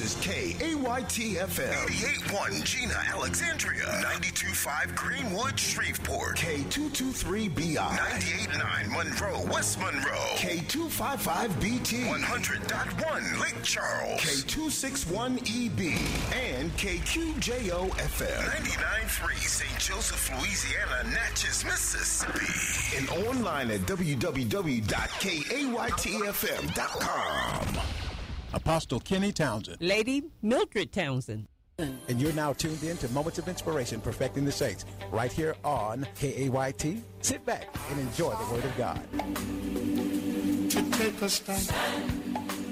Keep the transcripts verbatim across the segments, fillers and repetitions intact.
is K A Y T F M. eighty-eight point one Gina, Alexandria. ninety-two point five Greenwood, Shreveport. K two two three B I. ninety-eight point nine Monroe, West Monroe. K two five five B T. one hundred point one Lake Charles. K two six one E B. And K Q J O F M. ninety-nine point three Saint Joseph, Louisiana, Natchez, Mississippi. And online at w w w dot k a y t f m dot com. Apostle Kenny Townsend. Lady Mildred Townsend. And you're now tuned in to Moments of Inspiration, Perfecting the Saints, right here on K A Y T. Sit back and enjoy the Word of God. To take a stand.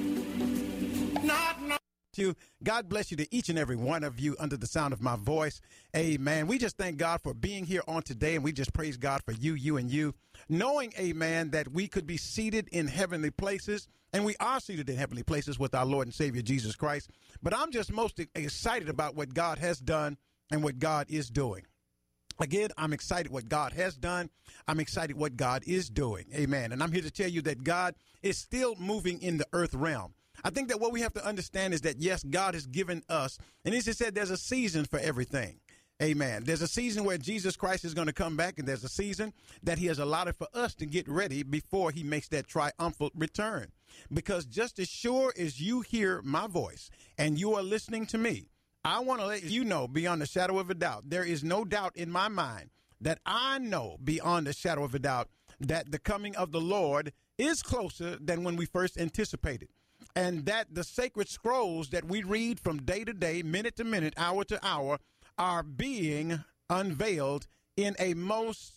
Not, not. You. God bless you to each and every one of you under the sound of my voice. Amen. We just thank God for being here on today, and we just praise God for you, you, and you, knowing, amen, that we could be seated in heavenly places, and we are seated in heavenly places with our Lord and Savior, Jesus Christ. But I'm just most excited about what God has done and what God is doing. Again, I'm excited what God has done. I'm excited what God is doing. Amen. And I'm here to tell you that God is still moving in the earth realm. I think that what we have to understand is that, yes, God has given us, and as he said, there's a season for everything. Amen. There's a season where Jesus Christ is going to come back, and there's a season that he has allotted for us to get ready before he makes that triumphant return. Because just as sure as you hear my voice and you are listening to me, I want to let you know beyond the shadow of a doubt, there is no doubt in my mind that I know beyond the shadow of a doubt that the coming of the Lord is closer than when we first anticipated. And that the sacred scrolls that we read from day to day, minute to minute, hour to hour, are being unveiled in a most,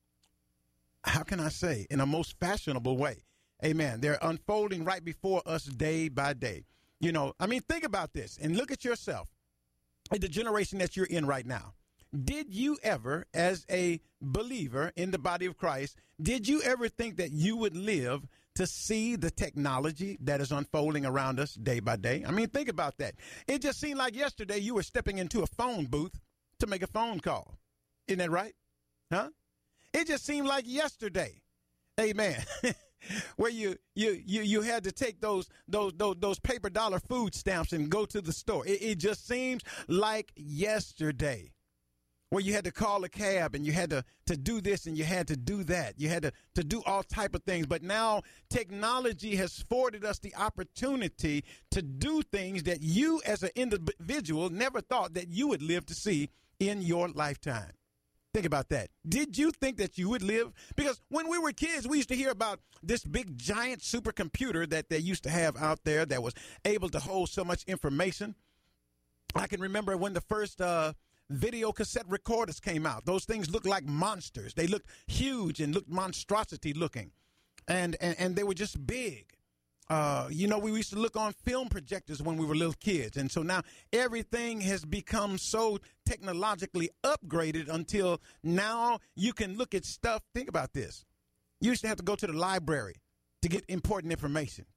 how can I say, in a most fashionable way. Amen. They're unfolding right before us day by day. You know, I mean, think about this and look at yourself, at the generation that you're in right now. Did you ever, as a believer in the body of Christ, did you ever think that you would live to see the technology that is unfolding around us day by day? I mean, think about that. It just seemed like yesterday you were stepping into a phone booth to make a phone call. Isn't that right? Huh? It just seemed like yesterday. Amen. Where you, you you you had to take those those those those paper dollar food stamps and go to the store. It, it just seems like yesterday. Where you had to call a cab and you had to, to do this and you had to do that. You had to, to do all type of things. But now technology has afforded us the opportunity to do things that you as an individual never thought that you would live to see in your lifetime. Think about that. Did you think that you would live? Because when we were kids, we used to hear about this big giant supercomputer that they used to have out there that was able to hold so much information. I can remember when the first uh, video cassette recorders came out. Those things looked like monsters. They looked huge and looked monstrosity looking. And, and, and they were just big. Uh, you know, we used to look on film projectors when we were little kids. And so now everything has become so technologically upgraded until now you can look at stuff. Think about this. You used to have to go to the library to get important information.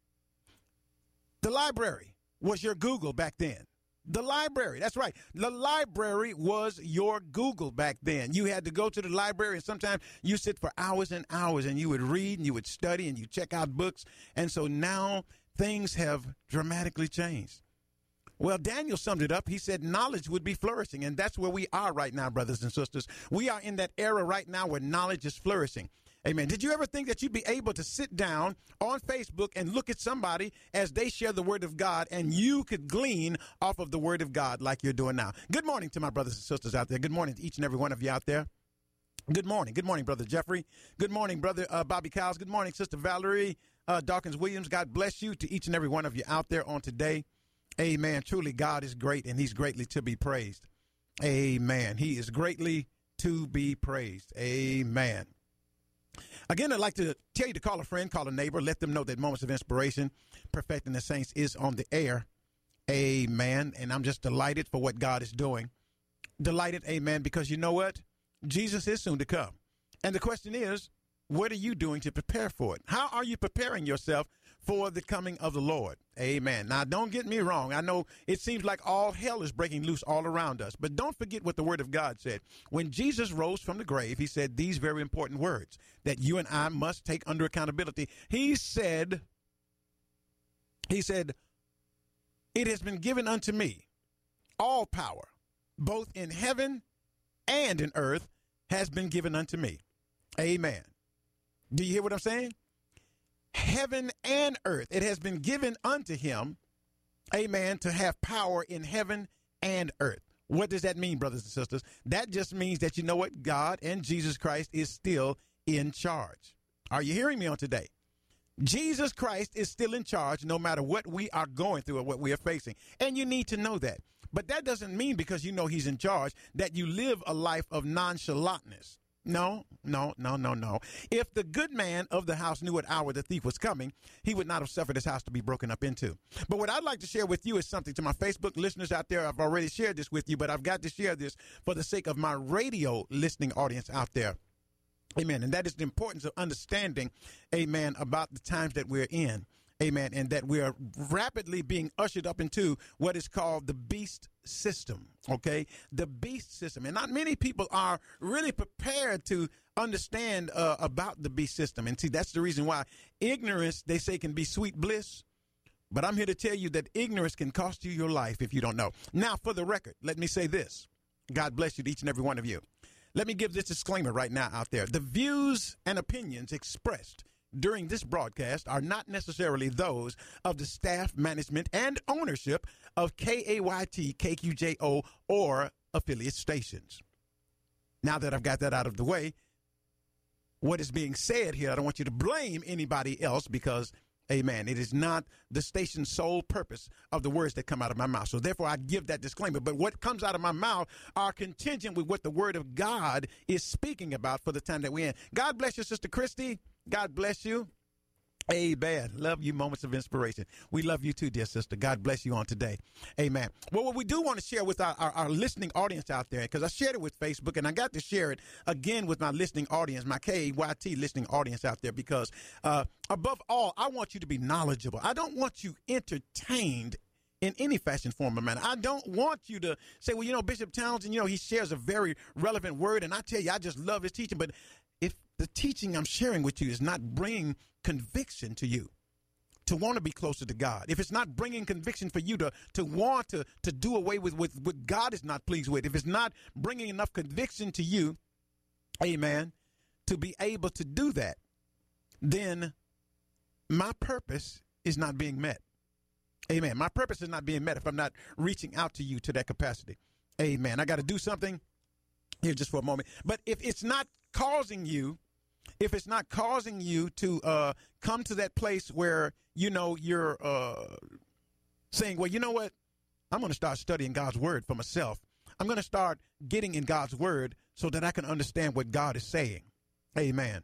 The library was your Google back then. The library. That's right. The library was your Google back then. You had to go to the library, and sometimes you sit for hours and hours, and you would read, and you would study, and you check out books. And so now things have dramatically changed. Well, Daniel summed it up. He said knowledge would be flourishing, and that's where we are right now, brothers and sisters. We are in that era right now where knowledge is flourishing. Amen. Did you ever think that you'd be able to sit down on Facebook and look at somebody as they share the word of God and you could glean off of the word of God like you're doing now? Good morning to my brothers and sisters out there. Good morning to each and every one of you out there. Good morning. Good morning, Brother Jeffrey. Good morning, Brother uh, Bobby Cowles. Good morning, Sister Valerie uh, Dawkins-Williams. God bless you to each and every one of you out there on today. Amen. Truly, God is great, and he's greatly to be praised. Amen. He is greatly to be praised. Amen. Again, I'd like to tell you to call a friend, call a neighbor, let them know that Moments of Inspiration, Perfecting the Saints is on the air. Amen. And I'm just delighted for what God is doing. Delighted, amen, because you know what? Jesus is soon to come. And the question is, what are you doing to prepare for it? How are you preparing yourself for the coming of the Lord? Amen. Now, don't get me wrong. I know it seems like all hell is breaking loose all around us, but don't forget what the word of God said. When Jesus rose from the grave, he said these very important words that you and I must take under accountability. He said, he said, it has been given unto me. All power, both in heaven and in earth, has been given unto me. Amen. Do you hear what I'm saying? Heaven and earth, it has been given unto him, amen, to have power in heaven and earth. What does that mean, brothers and sisters? That just means that, you know what, God and Jesus Christ is still in charge. Are you hearing me on today? Jesus Christ is still in charge no matter what we are going through or what we are facing. And you need to know that. But that doesn't mean because you know he's in charge that you live a life of nonchalantness. No, no, no, no, no. If the good man of the house knew what hour the thief was coming, he would not have suffered his house to be broken up into. But what I'd like to share with you is something to my Facebook listeners out there. I've already shared this with you, but I've got to share this for the sake of my radio listening audience out there. Amen. And that is the importance of understanding, amen, about the times that we're in. Amen. And that we are rapidly being ushered up into what is called the beast system. OK, the beast system. And not many people are really prepared to understand uh, about the beast system. And see, that's the reason why ignorance, they say, can be sweet bliss. But I'm here to tell you that ignorance can cost you your life if you don't know. Now, for the record, let me say this. God bless you to each and every one of you. Let me give this disclaimer right now out there. The views and opinions expressed during this broadcast are not necessarily those of the staff, management, and ownership of K A Y T, K Q J O, or affiliate stations. Now that I've got that out of the way, what is being said here, I don't want you to blame anybody else because, amen, it is not the station's sole purpose of the words that come out of my mouth. So therefore, I give that disclaimer. But what comes out of my mouth are contingent with what the word of God is speaking about for the time that we're in. God bless you, Sister Christy. God bless you. Amen. Love you. Moments of inspiration. We love you too, dear sister. God bless you on today. Amen. Well, what we do want to share with our, our, our listening audience out there, because I shared it with Facebook and I got to share it again with my listening audience, my K A Y T listening audience out there, because uh, above all, I want you to be knowledgeable. I don't want you entertained in any fashion, form, or manner. I don't want you to say, well, you know, Bishop Townsend, you know, he shares a very relevant word. And I tell you, I just love his teaching. But if the teaching I'm sharing with you is not bringing conviction to you to want to be closer to God, if it's not bringing conviction for you to to want to to do away with, with what God is not pleased with, if it's not bringing enough conviction to you, amen, to be able to do that, then my purpose is not being met. Amen. My purpose is not being met if I'm not reaching out to you to that capacity. Amen. I got to do something here just for a moment. But if it's not causing you, if it's not causing you to uh, come to that place where, you know, you're uh, saying, well, you know what, I'm going to start studying God's word for myself. I'm going to start getting in God's word so that I can understand what God is saying. Amen.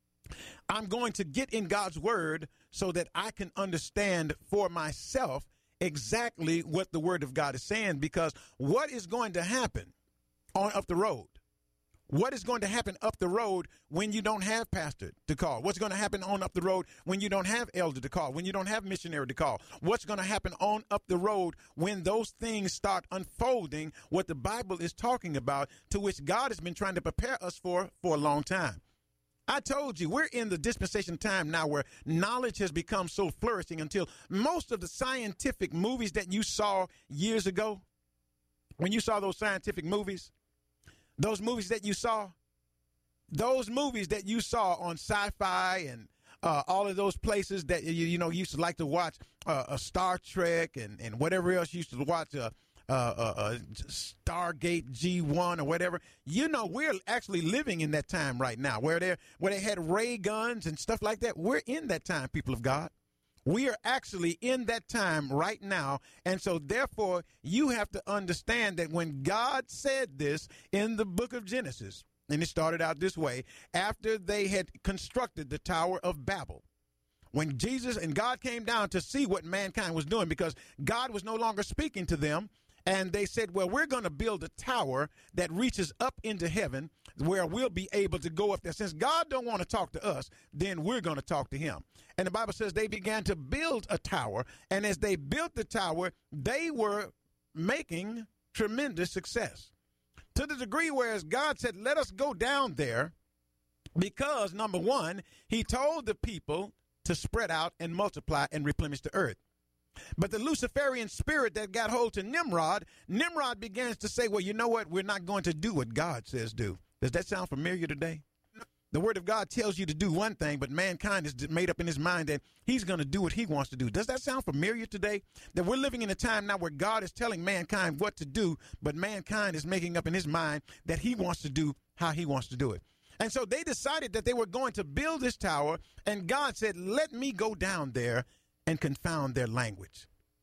I'm going to get in God's word so that I can understand for myself exactly what the word of God is saying, because what is going to happen on up the road? What is going to happen up the road when you don't have pastor to call? What's going to happen on up the road when you don't have elder to call, when you don't have missionary to call? What's going to happen on up the road when those things start unfolding, what the Bible is talking about, to which God has been trying to prepare us for for a long time? I told you, we're in the dispensation of time now where knowledge has become so flourishing until most of the scientific movies that you saw years ago, when you saw those scientific movies, those movies that you saw, those movies that you saw on Sci-Fi and uh, all of those places that, you, you know, used to like to watch uh, a Star Trek and, and whatever else you used to watch, uh, uh, uh, uh, Stargate G one or whatever. You know, we're actually living in that time right now where they where they had ray guns and stuff like that. We're in that time, people of God. We are actually in that time right now. And so, therefore, you have to understand that when God said this in the book of Genesis, and it started out this way, after they had constructed the Tower of Babel, when Jesus and God came down to see what mankind was doing, because God was no longer speaking to them. And they said, well, we're going to build a tower that reaches up into heaven where we'll be able to go up there. Since God don't want to talk to us, then we're going to talk to him. And the Bible says they began to build a tower. And as they built the tower, they were making tremendous success, to the degree whereas God said, let us go down there, because, number one, he told the people to spread out and multiply and replenish the earth. But the Luciferian spirit that got hold to Nimrod, Nimrod begins to say, well, you know what? We're not going to do what God says do. Does that sound familiar today? The word of God tells you to do one thing, but mankind is made up in his mind that he's going to do what he wants to do. Does that sound familiar today? That we're living in a time now where God is telling mankind what to do, but mankind is making up in his mind that he wants to do how he wants to do it. And so they decided that they were going to build this tower, and God said, let me go down there and confound their language.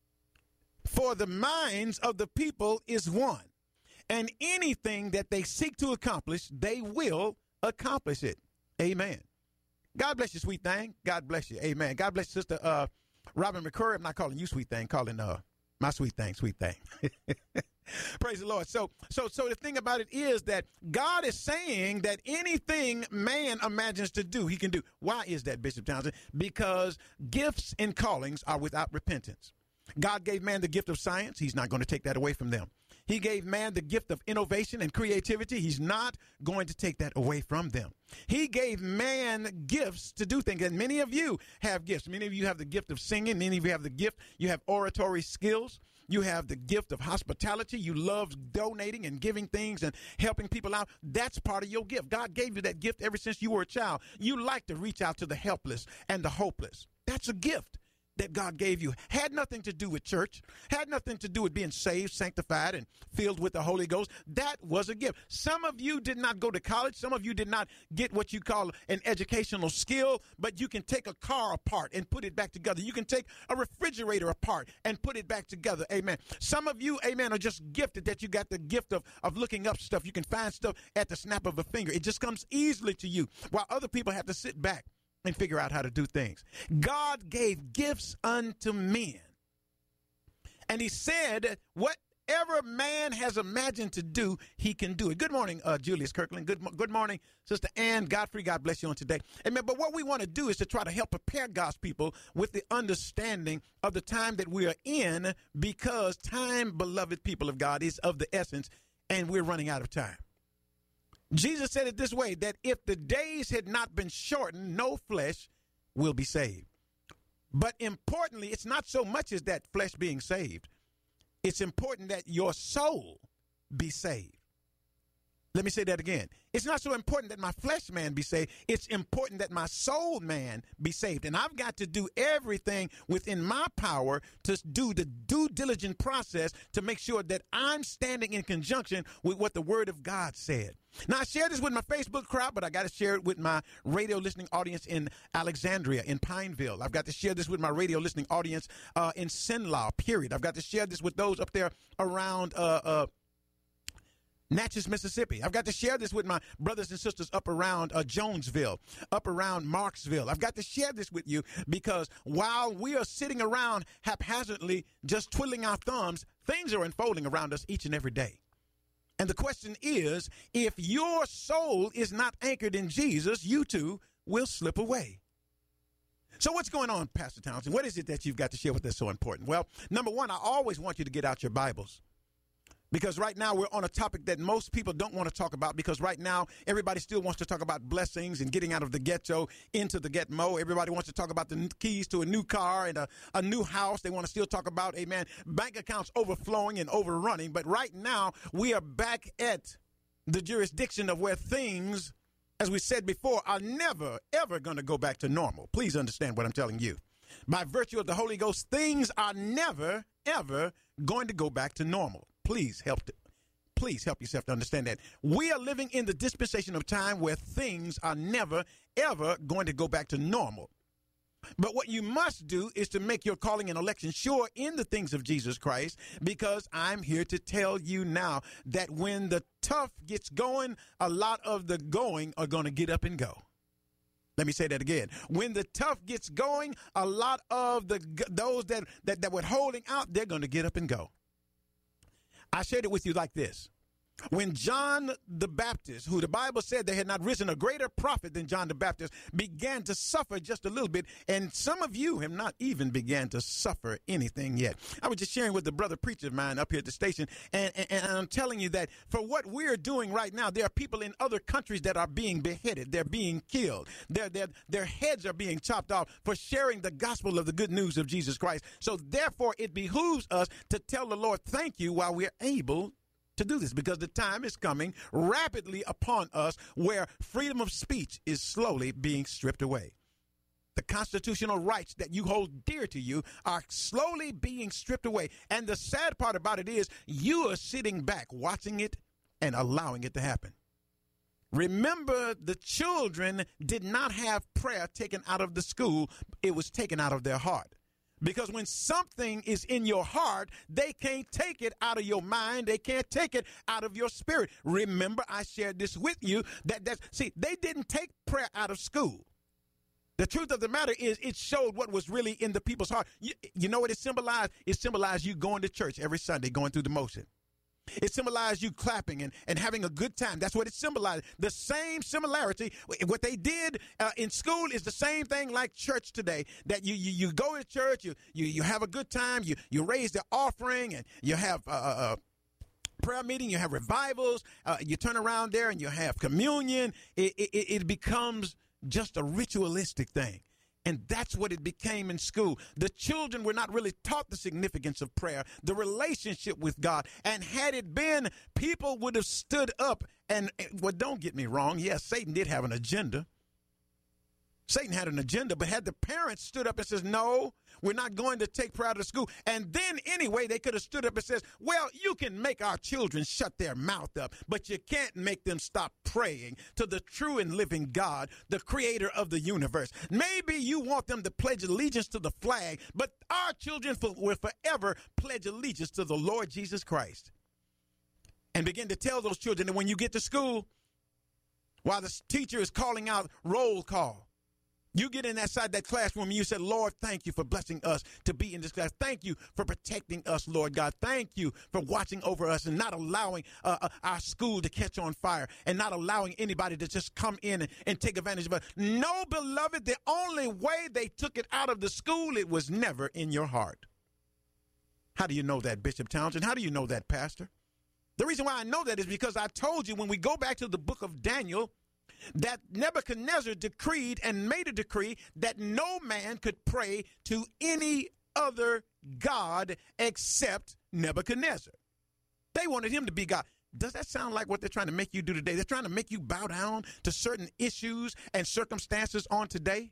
For the minds of the people is one, and anything that they seek to accomplish, they will accomplish it. Amen. God bless you, sweet thing. God bless you. Amen. God bless you, Sister uh, Robin McCurry. I'm not calling you sweet thing, calling uh, my sweet thing, sweet thing. Praise the Lord. So, so, so the thing about it is that God is saying that anything man imagines to do, he can do. Why is that, Bishop Townsend? Because gifts and callings are without repentance. God gave man the gift of science. He's not going to take that away from them. He gave man the gift of innovation and creativity. He's not going to take that away from them. He gave man gifts to do things. And many of you have gifts. Many of you have the gift of singing. Many of you have the gift. You have oratory skills. You have the gift of hospitality. You love donating and giving things and helping people out. That's part of your gift. God gave you that gift ever since you were a child. You like to reach out to the helpless and the hopeless. That's a gift that God gave you. Had nothing to do with church, had nothing to do with being saved, sanctified, and filled with the Holy Ghost. That was a gift. Some of you did not go to college. Some of you did not get what you call an educational skill, but you can take a car apart and put it back together. You can take a refrigerator apart and put it back together. Amen. Some of you, amen, are just gifted that you got the gift of, of looking up stuff. You can find stuff at the snap of a finger. It just comes easily to you, while other people have to sit back and figure out how to do things. God gave gifts unto men. And he said, whatever man has imagined to do, he can do it. Good morning, uh, Julius Kirkland. Good, good morning, Sister Ann Godfrey. God bless you on today. Amen. But what we want to do is to try to help prepare God's people with the understanding of the time that we are in, because time, beloved people of God, is of the essence, and we're running out of time. Jesus said it this way, that if the days had not been shortened, no flesh will be saved. But importantly, it's not so much as that flesh being saved. It's important that your soul be saved. Let me say that again. It's not so important that my flesh man be saved. It's important that my soul man be saved. And I've got to do everything within my power to do the due diligent process to make sure that I'm standing in conjunction with what the Word of God said. Now, I share this with my Facebook crowd, but I got to share it with my radio listening audience in Alexandria, in Pineville. I've got to share this with my radio listening audience uh, in Cenla, period. I've got to share this with those up there around uh, uh, Natchez, Mississippi. I've got to share this with my brothers and sisters up around uh, Jonesville, up around Marksville. I've got to share this with you because while we are sitting around haphazardly just twiddling our thumbs, things are unfolding around us each and every day. And the question is, if your soul is not anchored in Jesus, you too will slip away. So what's going on, Pastor Townsend? What is it that you've got to share with us so important? Well, number one, I always want you to get out your Bibles. Because right now we're on a topic that most people don't want to talk about, because right now everybody still wants to talk about blessings and getting out of the ghetto into the ghetto. Everybody wants to talk about the keys to a new car and a, a new house. They want to still talk about, amen, bank accounts overflowing and overrunning. But right now we are back at the jurisdiction of where things, as we said before, are never, ever going to go back to normal. Please understand what I'm telling you. By virtue of the Holy Ghost, things are never, ever going to go back to normal. Please help, to, please help yourself to understand that. We are living in the dispensation of time where things are never, ever going to go back to normal. But what you must do is to make your calling and election sure in the things of Jesus Christ, because I'm here to tell you now that when the tough gets going, a lot of the going are going to get up and go. Let me say that again. When the tough gets going, a lot of the those that, that, that were holding out, they're going to get up and go. I shared it with you like this. When John the Baptist, who the Bible said there had not risen a greater prophet than John the Baptist, began to suffer just a little bit, and some of you have not even began to suffer anything yet. I was just sharing with the brother preacher of mine up here at the station, and, and, and I'm telling you that for what we're doing right now, there are people in other countries that are being beheaded. They're being killed. Their, their, their heads are being chopped off for sharing the gospel of the good news of Jesus Christ. So therefore, it behooves us to tell the Lord thank you while we're able to do this, because the time is coming rapidly upon us where freedom of speech is slowly being stripped away. The constitutional rights that you hold dear to you are slowly being stripped away. And the sad part about it is you are sitting back watching it and allowing it to happen. Remember, the children did not have prayer taken out of the school. It was taken out of their heart. Because when something is in your heart, they can't take it out of your mind. They can't take it out of your spirit. Remember, I shared this with you. That, that see, they didn't take prayer out of school. The truth of the matter is it showed what was really in the people's heart. You, you know what it symbolized? It symbolized you going to church every Sunday, going through the motion. It symbolized you clapping and, and having a good time. That's what it symbolized. The same similarity. What they did uh, in school is the same thing like church today. That you you, you go to church, you, you you have a good time, you you raise the offering, and you have a uh, uh, prayer meeting, you have revivals, uh, you turn around there and you have communion. It, it, it becomes just a ritualistic thing. And that's what it became in school. The children were not really taught the significance of prayer, the relationship with God. And had it been, people would have stood up and, well, don't get me wrong. Yes, Satan did have an agenda. Satan had an agenda, but had the parents stood up and says, no, we're not going to take prayer out of school. And then anyway, they could have stood up and says, well, you can make our children shut their mouth up, but you can't make them stop praying to the true and living God, the creator of the universe. Maybe you want them to pledge allegiance to the flag, but our children will forever pledge allegiance to the Lord Jesus Christ. And begin to tell those children that when you get to school, while the teacher is calling out roll call, you get in that side, that classroom, and you say, Lord, thank you for blessing us to be in this class. Thank you for protecting us, Lord God. Thank you for watching over us and not allowing uh, uh, our school to catch on fire and not allowing anybody to just come in and, and take advantage of us. No, beloved, the only way they took it out of the school, it was never in your heart. How do you know that, Bishop Townsend? How do you know that, Pastor? The reason why I know that is because I told you when we go back to the book of Daniel, that Nebuchadnezzar decreed and made a decree that no man could pray to any other god except Nebuchadnezzar. They wanted him to be God. Does that sound like what they're trying to make you do today? They're trying to make you bow down to certain issues and circumstances on today.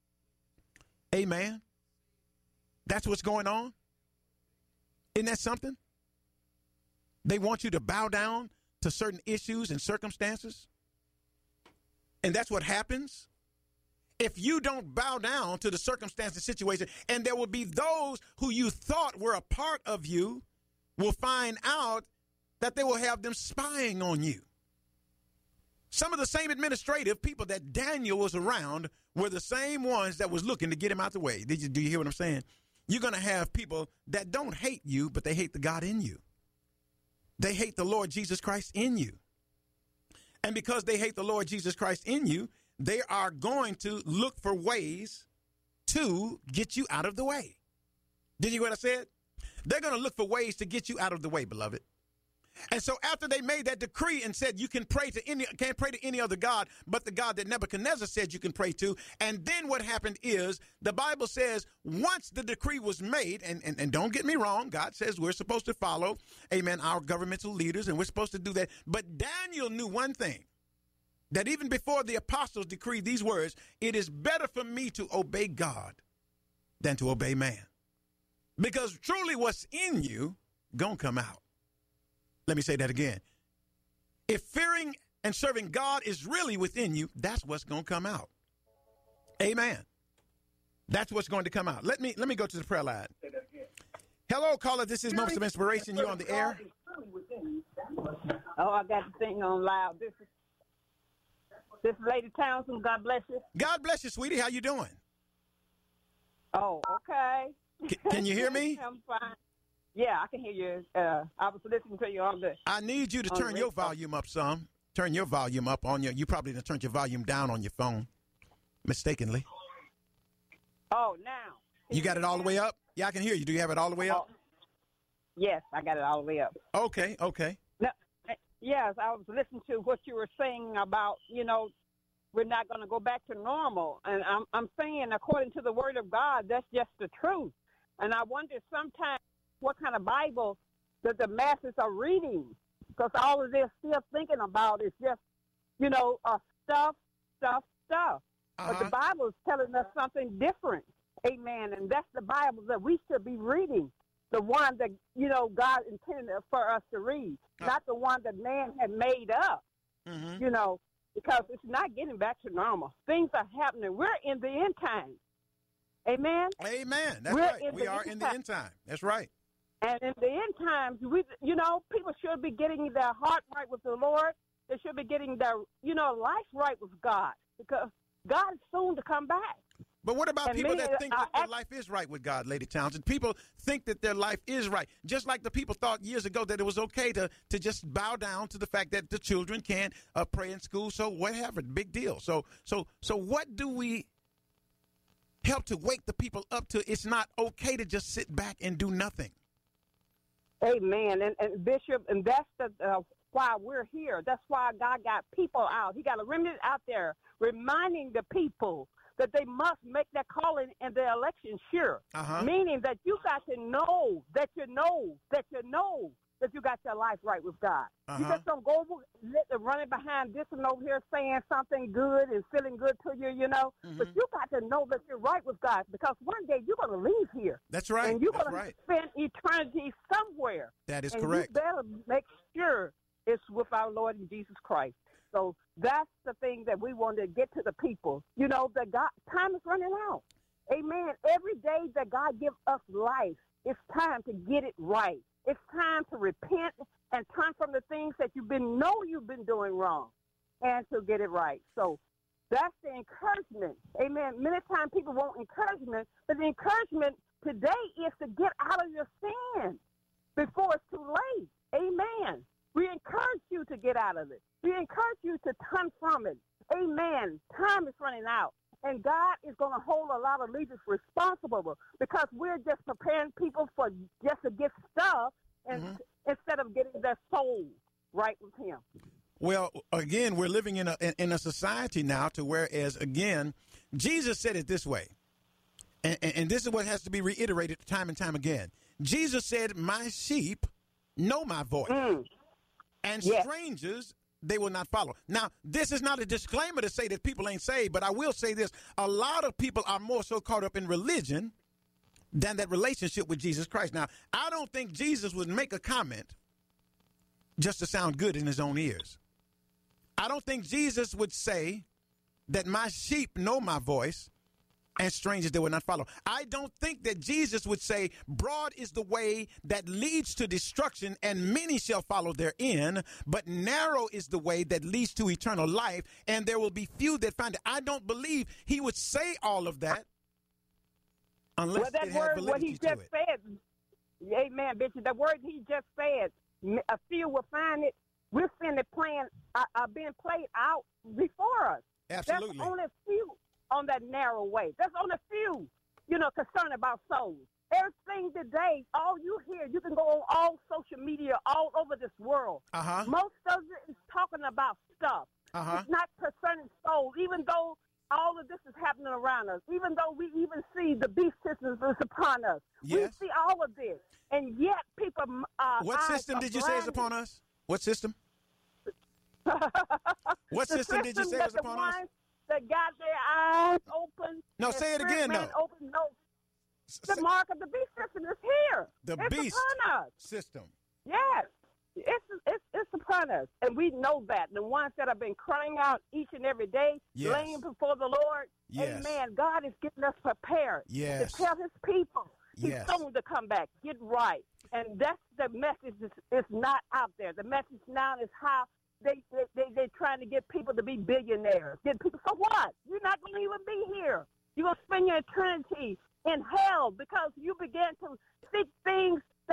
Amen. That's what's going on. Isn't that something? They want you to bow down to certain issues and circumstances. And that's what happens. If you don't bow down to the circumstance and situation, and there will be those who you thought were a part of you will find out that they will have them spying on you. Some of the same administrative people that Daniel was around were the same ones that was looking to get him out the way. Did you, do you hear what I'm saying? You're going to have people that don't hate you, but they hate the God in you. They hate the Lord Jesus Christ in you. And because they hate the Lord Jesus Christ in you, they are going to look for ways to get you out of the way. Did you hear what I said? They're going to look for ways to get you out of the way, beloved. And so after they made that decree and said you can pray to any, can't pray to any other God but the God that Nebuchadnezzar said you can pray to. And then what happened is the Bible says once the decree was made, and, and, and don't get me wrong, God says we're supposed to follow, amen, our governmental leaders, and we're supposed to do that. But Daniel knew one thing, that even before the apostles decreed these words, it is better for me to obey God than to obey man. Because truly what's in you gonna come out. Let me say that again. If fearing and serving God is really within you, that's what's going to come out. Amen. That's what's going to come out. Let me let me go to the prayer line. Hello, caller. This is Moments of Inspiration. You're on the air. Oh, I got the thing on loud. This is this is Lady Townsend. God bless you. God bless you, sweetie. How you doing? Oh, okay. C- can you hear me? I'm fine. Yeah, I can hear you. Uh, I was listening to you on the. I need you to on turn the your radio. volume up some. Turn your volume up on your. You probably done turned your volume down on your phone, mistakenly. Oh, now. You got it all the way up? Yeah, I can hear you. Do you have it all the way up? Oh, yes, I got it all the way up. Okay, okay. No, uh, yes, I was listening to what you were saying about, you know, we're not going to go back to normal. And I'm, I'm saying, according to the Word of God, that's just the truth. And I wonder sometimes what kind of Bible that the masses are reading, because all of they're still thinking about is just, you know, uh, stuff, stuff, stuff. Uh-huh. But the Bible is telling us something different. Amen. And that's the Bible that we should be reading, the one that, you know, God intended for us to read, uh not the one that man had made up, mm-hmm. you know, because it's not getting back to normal. Things are happening. We're in the end time. Amen. Amen. That's We're right. in We the are end in the time. end time. That's right. And in the end times, we, you know, people should be getting their heart right with the Lord. They should be getting their, you know, life right with God, because God is soon to come back. But what about And people many that think are that their act- life is right with God, Lady Townsend? People think that their life is right. Just like the people thought years ago that it was okay to, to just bow down to the fact that the children can't uh, pray in school. So whatever, big deal. So so so what do we help to wake the people up to? It's not okay to just sit back and do nothing. Amen. And, and Bishop, and that's the, uh, why we're here. That's why God got people out. He got a remnant out there reminding the people that they must make that calling and their election sure. Uh-huh. Meaning that you got to know, that you know, that you know that you got your life right with God. Uh-huh. You just don't go over, let them running behind this and over here saying something good and feeling good to you, you know. Mm-hmm. But you got to know that you're right with God, because one day you're going to leave here. That's right. And you're That's going right. to spend eternity somewhere. That is and correct. You better make sure it's with our Lord and Jesus Christ. So that's the thing that we want to get to the people. You know, that God, time is running out. Amen. Every day that God gives us life, it's time to get it right. It's time to repent and turn from the things that you've been know you've been doing wrong, and to get it right. So that's the encouragement. Amen. Many times people want encouragement, but the encouragement today is to get out of your sin before it's too late. Amen. We encourage you to get out of it. We encourage you to turn from it. Amen. Time is running out. And God is going to hold a lot of leaders responsible, because we're just preparing people for just to get stuff and Mm-hmm. instead of getting their soul right with Him. Well, again, we're living in a in a society now to whereas, again, Jesus said it this way, and, and, and this is what has to be reiterated time and time again. Jesus said, "My sheep know my voice, Mm. and Yes. strangers they will not follow." Now, this is not a disclaimer to say that people ain't saved, but I will say this. A lot of people are more so caught up in religion than that relationship with Jesus Christ. Now, I don't think Jesus would make a comment just to sound good in his own ears. I don't think Jesus would say that my sheep know my voice and strangers they will not follow. I don't think that Jesus would say broad is the way that leads to destruction and many shall follow therein, but narrow is the way that leads to eternal life and there will be few that find it. I don't believe he would say all of that unless Well, that it had word, what validity he to just it. said, amen, Bishop, the word he just said, a few will find it. We're seeing it playing, uh, uh, being played out before us. Absolutely. That's only a few on that narrow way. That's only a few, you know, concerned about souls. Everything today, all you hear, you can go on all social media all over this world. Uh-huh. Most of it is talking about stuff. Uh-huh. It's not concerning souls, even though all of this is happening around us, even though we even see the beast systems is upon us. Yes. We see all of this, and yet people uh, What eyes system are did you say is blinded. upon us? What system? What The system did you say that was the upon us? ones that got their eyes open. No, and say it spirit again, man though. Open, no, S- the s- mark of the beast system is here. The it's beast upon us. system. Yes, it's it's it's upon us, and we know that. The ones that have been crying out each and every day, Yes. laying before the Lord. Yes. Amen. God is getting us prepared Yes. to tell His people He's Yes. soon to come back. Get right, and that's the message. Is, is not out there. The message now is how they they they they're trying to get people to be billionaires. Get people. So what? You're not going to even be here. You're going to spend your eternity in hell because you began to seek things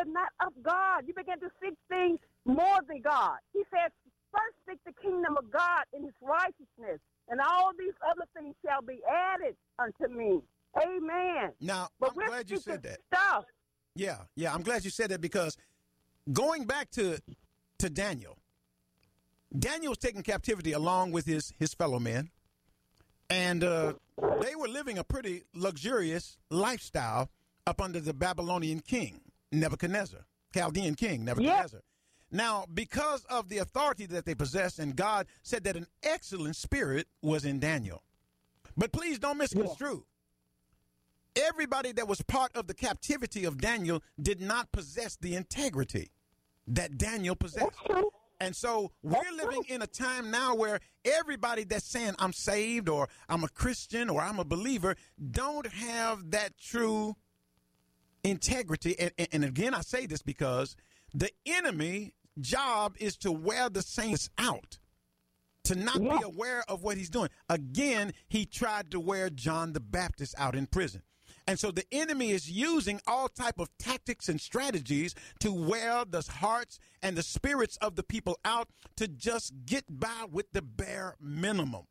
but not of God. You begin to seek things more than God. He says, first seek the kingdom of God and his righteousness, and all these other things shall be added unto me. Amen. Now, but I'm we're glad you said that. Stuff. Yeah, yeah, I'm glad you said that, because going back to to Daniel, Daniel was taken captivity along with his, his fellow men, and uh, they were living a pretty luxurious lifestyle up under the Babylonian king, Nebuchadnezzar, Chaldean king, Nebuchadnezzar. Yep. Now, because of the authority that they possessed, and God said that an excellent spirit was in Daniel. But please don't misconstrue. Yeah. Everybody that was part of the captivity of Daniel did not possess the integrity that Daniel possessed. And so we're living in a time now where everybody that's saying I'm saved or I'm a Christian or I'm a believer don't have that true integrity. And, and, and again, I say this because the enemy job is to wear the saints out, to not yeah. be aware of what he's doing. Again, he tried to wear John the Baptist out in prison. And so the enemy is using all type of tactics and strategies to wear the hearts and the spirits of the people out to just get by with the bare minimum.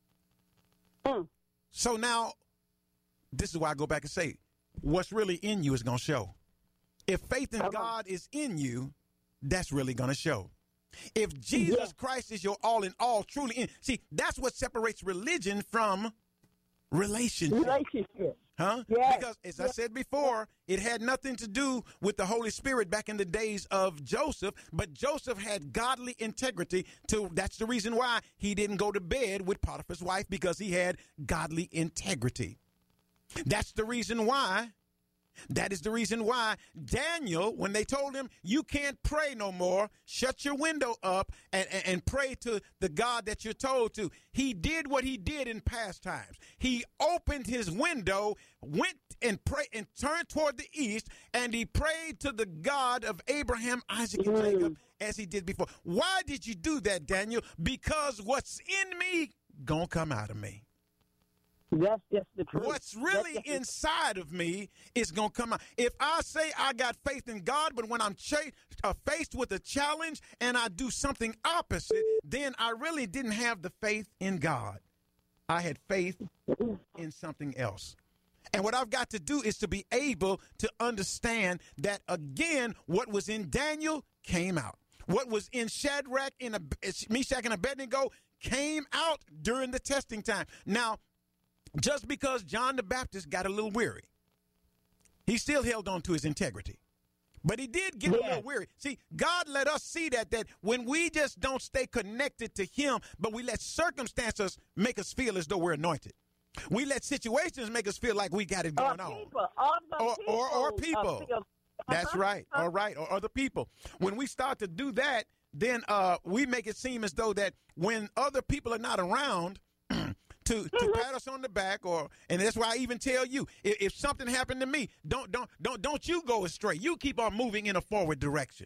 Mm. So now, this is why I go back and say, what's really in you is going to show. If faith in okay. God is in you, that's really going to show. If Jesus yeah. Christ is your all in all, truly in. See, that's what separates religion from relationship. Relationship. Huh? Yes. Because, as yes. I said before, it had nothing to do with the Holy Spirit back in the days of Joseph, but Joseph had godly integrity. To That's the reason why he didn't go to bed with Potiphar's wife, because he had godly integrity. That's the reason why. That is the reason why Daniel, when they told him, you can't pray no more, shut your window up and, and, and pray to the God that you're told to. He did what he did in past times. He opened his window, went and prayed and turned toward the east, and he prayed to the God of Abraham, Isaac, and mm. Jacob as he did before. Why did you do that, Daniel? Because what's in me gonna come out of me. That's just the truth. What's really that's inside of me is going to come out. If I say I got faith in God, but when I'm ch- uh, faced with a challenge and I do something opposite, then I really didn't have the faith in God. I had faith in something else. And what I've got to do is to be able to understand that, again, what was in Daniel came out. What was in Shadrach, in a, Meshach, and Abednego came out during the testing time. Now, just because John the Baptist got a little weary, he still held on to his integrity. But he did get yeah. a little weary. See, God let us see that, that when we just don't stay connected to him, but we let circumstances make us feel as though we're anointed. We let situations make us feel like we got it going or on. People, or, people, or, or people. That's right. All right. Or other people. When we start to do that, then uh, we make it seem as though that when other people are not around, To, to pat us on the back, or and that's why I even tell you, if, if something happened to me, don't don't don't don't you go astray. You keep on moving in a forward direction.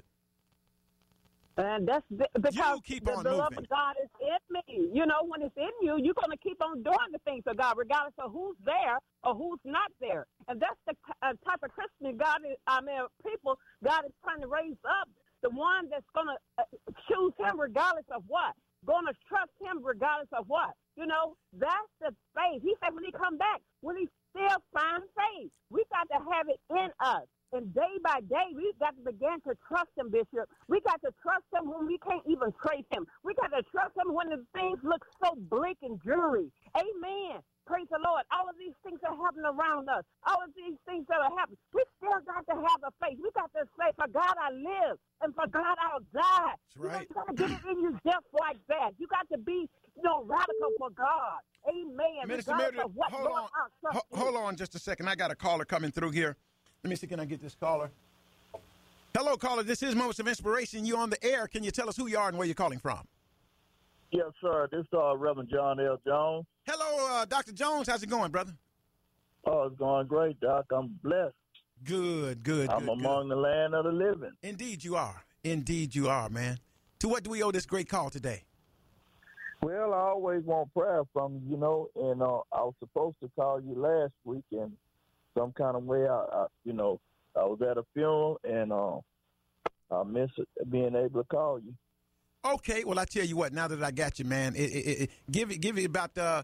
And that's because you keep the, on the moving. love of God is in me. You know, when it's in you, you're going to keep on doing the things of God, regardless of who's there or who's not there. And that's the uh, type of Christian God is. I mean, people God is trying to raise up, the one that's going to uh, choose him regardless of what, going to trust him regardless of what. You know, that's the faith. He said when he come back, will he still find faith? We got to have it in us. And day by day, we got to begin to trust him, Bishop. We got to trust him when we can't even trace him. We got to trust him when the things look so bleak and dreary. Amen. Praise the Lord. All of these things are happening around us. All of these things that are happening. We still got to have the faith. We got to say, for God I live, and for God I'll die. That's right. You got to get it in you just like that. You got to be, you know, radical for God. Amen. Minister Meredith, hold on. Ho- hold on just a second. I got a caller coming through here. Let me see. Can I get this caller? Hello, caller. This is Moments of Inspiration. You on the air. Can you tell us who you are and where you're calling from? Yes, sir. This is uh, Reverend John L. Jones. Hello, uh, Doctor Jones. How's it going, brother? Oh, it's going great, Doc. I'm blessed. Good, good, I'm good, among good. the land of the living. Indeed you are. Indeed you are, man. To what do we owe this great call today? Well, I always want prayer from you, you know, and uh, I was supposed to call you last week, and some kind of way, I, I, you know, I was at a funeral, and uh, I miss being able to call you. Okay, well, I tell you what. Now that I got you, man, it, it, it, give it, give it about uh,